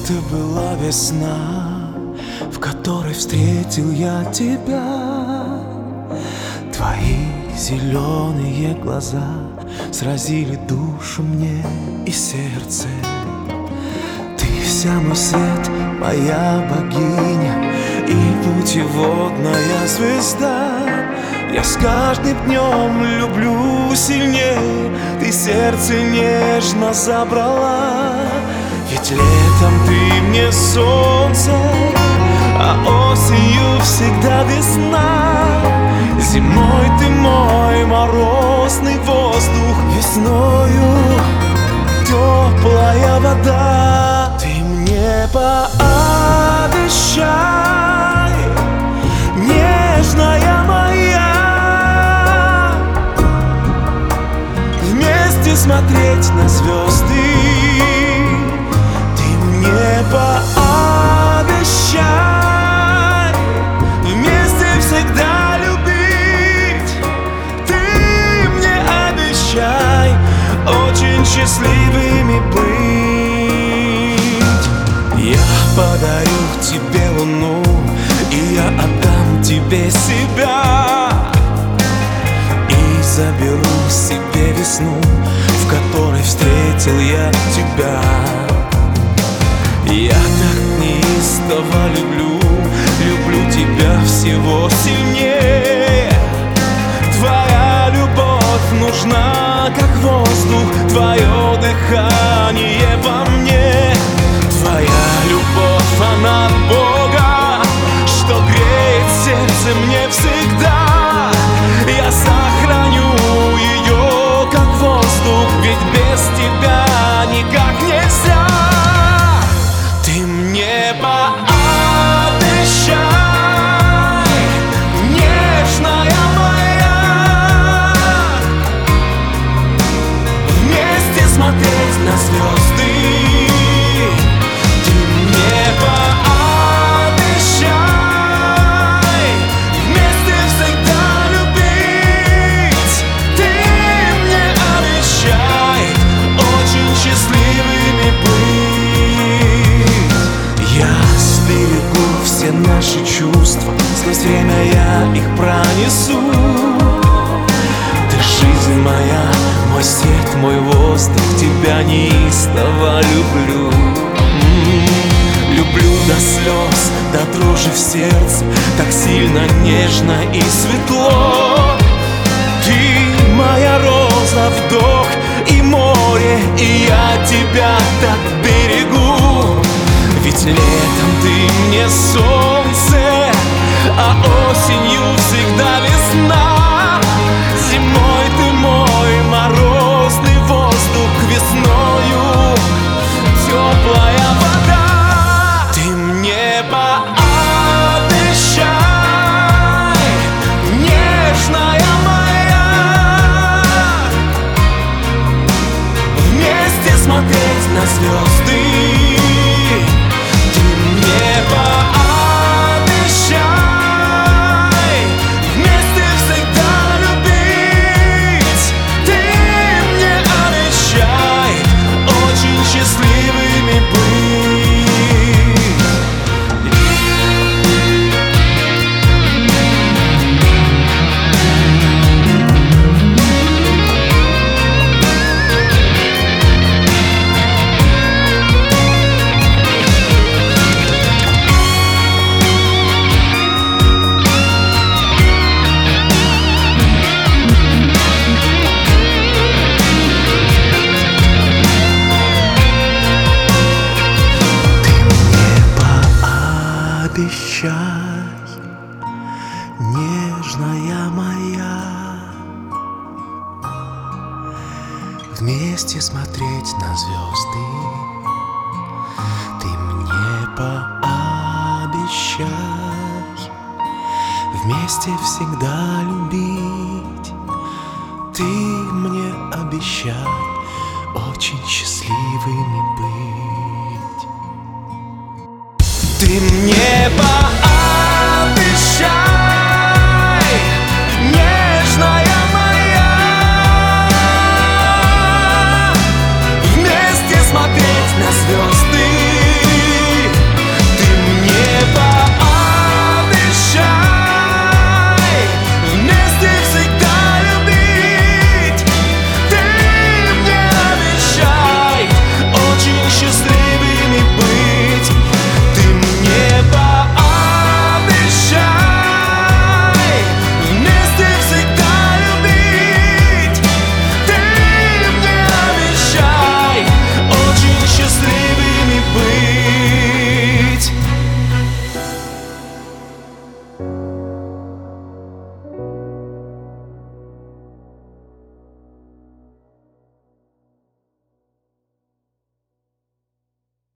Это была весна, в которой встретил я тебя. Твои зеленые глаза сразили душу мне и сердце. Ты вся мой свет, моя богиня и путеводная звезда. Я с каждым днем люблю сильнее, ты сердце нежно забрала. Ведь летом ты мне солнце, а осенью всегда весна. Зимой ты мой морозный воздух, весною теплая вода. Ты мне пообещай, нежная моя, вместе смотреть на звезды. Ты мне пообещай, вместе всегда любить. Ты мне обещай очень счастливыми быть. Я подарю тебе луну, и я отдам тебе себя, и заберу себе весну, в которой встретил я тебя. Я так неистово люблю, люблю тебя всего сильнее. Твоя любовь нужна, как воздух, твое дыхание во мне. Твоя любовь, она от Бога, что греет сердце мне всегда. Я сохраню ее, как воздух, ведь без тебя никак нельзя. Ты мне пообещай, нежная моя, вместе смотреть на звезды. Ты мне пообещай, вместе всегда любить. Ты мне обещай очень счастливыми быть. Я сберегу все наши чувства, сквозь время я их пронесу. Ты жизнь моя, мой свет, мой воздух, тебя неистово люблю. Люблю до слез, до дрожи в сердце, так сильно, нежно и светло. Ты моя роза, вдох и море, и я тебя так берегу. Ведь летом ты мне солнце, а осенью всегда весна. Зимой ты мой морозный воздух, весною теплая вода. Ты мне пообещай, нежная моя, вместе смотреть на звезды. Ты мне пообещай, вместе всегда любить. Ты мне обещай очень счастливыми быть. Обещай, нежная моя, вместе смотреть на звезды. Ты мне пообещай, вместе всегда любить. Ты мне обещай очень счастливыми быть. Ты мне пообещай.